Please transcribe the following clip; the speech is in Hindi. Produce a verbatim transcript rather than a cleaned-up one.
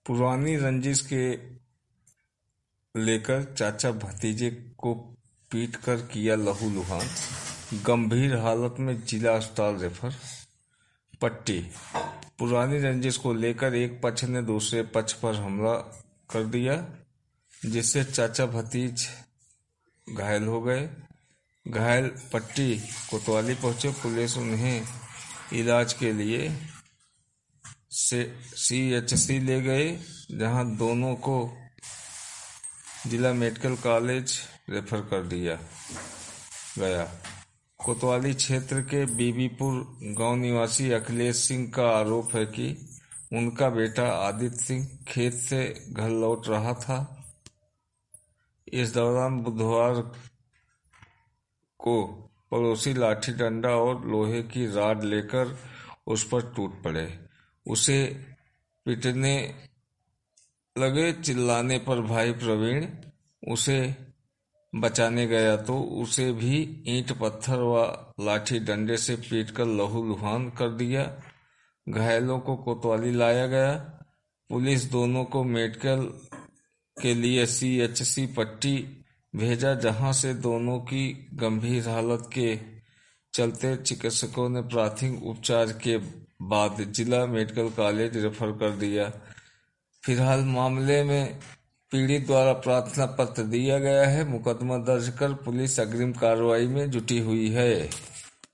पुरानी रंजिश के लेकर चाचा भतीजे को पीटकर किया लहूलुहान, गंभीर हालत में जिला अस्पताल रेफर। पट्टी। पुरानी रंजिश को लेकर एक पक्ष ने दूसरे पक्ष पर हमला कर दिया, जिससे चाचा भतीज घायल हो गए। घायल पट्टी कोतवाली पहुंचे। पुलिस उन्हें इलाज के लिए से सी एच सी ले गए, जहां दोनों को जिला मेडिकल कॉलेज रेफर कर दिया गया। कोतवाली क्षेत्र के बीबीपुर गांव निवासी अखिलेश सिंह का आरोप है कि उनका बेटा आदित्य सिंह खेत से घर लौट रहा था। इस दौरान बुधवार को पड़ोसी लाठी डंडा और लोहे की रॉड लेकर उस पर टूट पड़े। उसे पीटने लगे। चिल्लाने पर भाई प्रवीण उसे बचाने गया तो उसे भी ईंट पत्थर व लाठी डंडे से पीटकर लहूलुहान कर दिया। घायलों को कोतवाली लाया गया। पुलिस दोनों को मेडिकल के लिए सी एच सी पट्टी भेजा, जहां से दोनों की गंभीर हालत के चलते चिकित्सकों ने प्राथमिक उपचार के बाद जिला मेडिकल कॉलेज रेफर कर दिया। फिलहाल मामले में पीड़ित द्वारा प्रार्थना पत्र दिया गया है। मुकदमा दर्ज कर पुलिस अग्रिम कार्रवाई में जुटी हुई है।